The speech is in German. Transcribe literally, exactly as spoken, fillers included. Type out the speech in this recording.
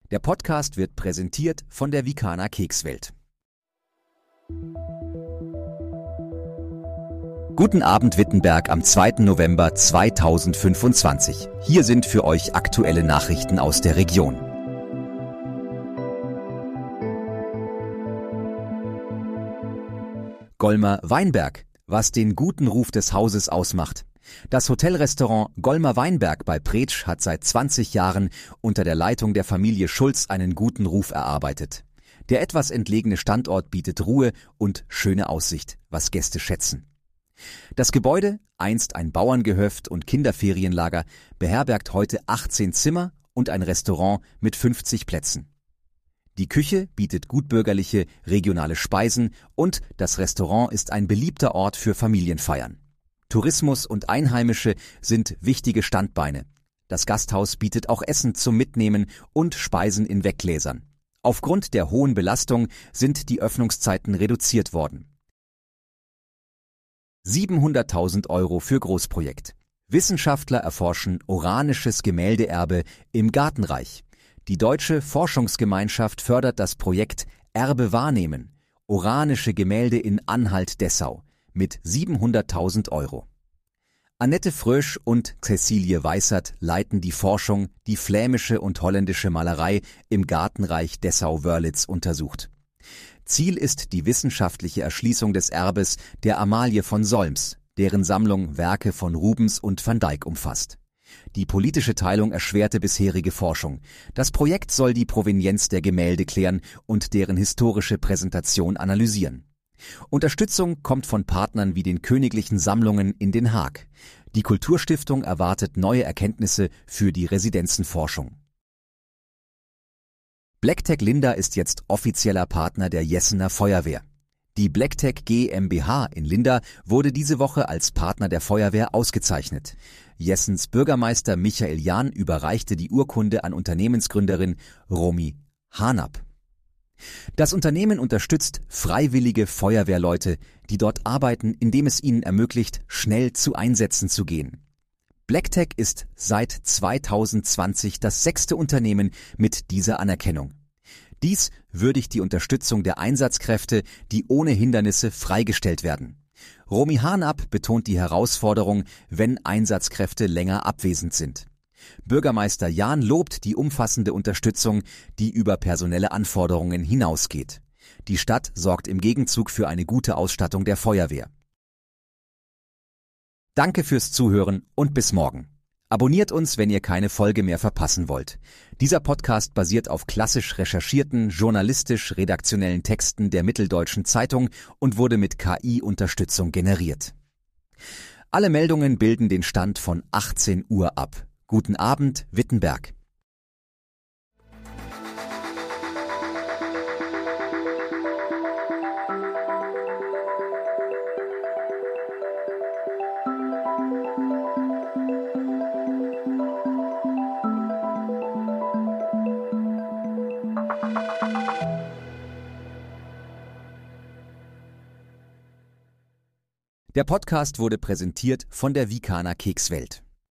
Der Podcast wird präsentiert von der Vikana Kekswelt. Guten Abend Wittenberg am zweiten November zweitausendfünfundzwanzig. Hier sind für euch aktuelle Nachrichten aus der Region. Golmer Weinberg, was den guten Ruf des Hauses ausmacht. Das Hotelrestaurant Golmer Weinberg bei Pretsch hat seit zwanzig Jahren unter der Leitung der Familie Schulz einen guten Ruf erarbeitet. Der etwas entlegene Standort bietet Ruhe und schöne Aussicht, was Gäste schätzen. Das Gebäude, einst ein Bauerngehöft und Kinderferienlager, beherbergt heute achtzehn Zimmer und ein Restaurant mit fünfzig Plätzen. Die Küche bietet gutbürgerliche, regionale Speisen und das Restaurant ist ein beliebter Ort für Familienfeiern. Tourismus und Einheimische sind wichtige Standbeine. Das Gasthaus bietet auch Essen zum Mitnehmen und Speisen in Weggläsern. Aufgrund der hohen Belastung sind die Öffnungszeiten reduziert worden. siebenhunderttausend Euro für Großprojekt. Wissenschaftler erforschen oranisches Gemäldeerbe im Gartenreich. Die Deutsche Forschungsgemeinschaft fördert das Projekt Erbe wahrnehmen, oranische Gemälde in Anhalt-Dessau, mit siebenhunderttausend Euro. Annette Frösch und Cäcilie Weissert leiten die Forschung, die flämische und holländische Malerei im Gartenreich Dessau-Wörlitz untersucht. Ziel ist die wissenschaftliche Erschließung des Erbes der Amalie von Solms, deren Sammlung Werke von Rubens und Van Dyck umfasst. Die politische Teilung erschwerte bisherige Forschung. Das Projekt soll die Provenienz der Gemälde klären und deren historische Präsentation analysieren. Unterstützung kommt von Partnern wie den Königlichen Sammlungen in Den Haag. Die Kulturstiftung erwartet neue Erkenntnisse für die Residenzenforschung. Blacktech Linda ist jetzt offizieller Partner der Jessener Feuerwehr. Die Blacktech GmbH in Linda wurde diese Woche als Partner der Feuerwehr ausgezeichnet. Jessens Bürgermeister Michael Jahn überreichte die Urkunde an Unternehmensgründerin Romy Harnap. Das Unternehmen unterstützt freiwillige Feuerwehrleute, die dort arbeiten, indem es ihnen ermöglicht, schnell zu Einsätzen zu gehen. Blacktech ist seit zweitausendzwanzig das sechste Unternehmen mit dieser Anerkennung. Dies würdigt die Unterstützung der Einsatzkräfte, die ohne Hindernisse freigestellt werden. Romy Harnap betont die Herausforderung, wenn Einsatzkräfte länger abwesend sind. Bürgermeister Jahn lobt die umfassende Unterstützung, die über personelle Anforderungen hinausgeht. Die Stadt sorgt im Gegenzug für eine gute Ausstattung der Feuerwehr. Danke fürs Zuhören und bis morgen. Abonniert uns, wenn ihr keine Folge mehr verpassen wollt. Dieser Podcast basiert auf klassisch recherchierten, journalistisch-redaktionellen Texten der Mitteldeutschen Zeitung und wurde mit K I-Unterstützung generiert. Alle Meldungen bilden den Stand von achtzehn Uhr ab. Guten Abend, Wittenberg. Der Podcast wurde präsentiert von der Vikana Kekswelt.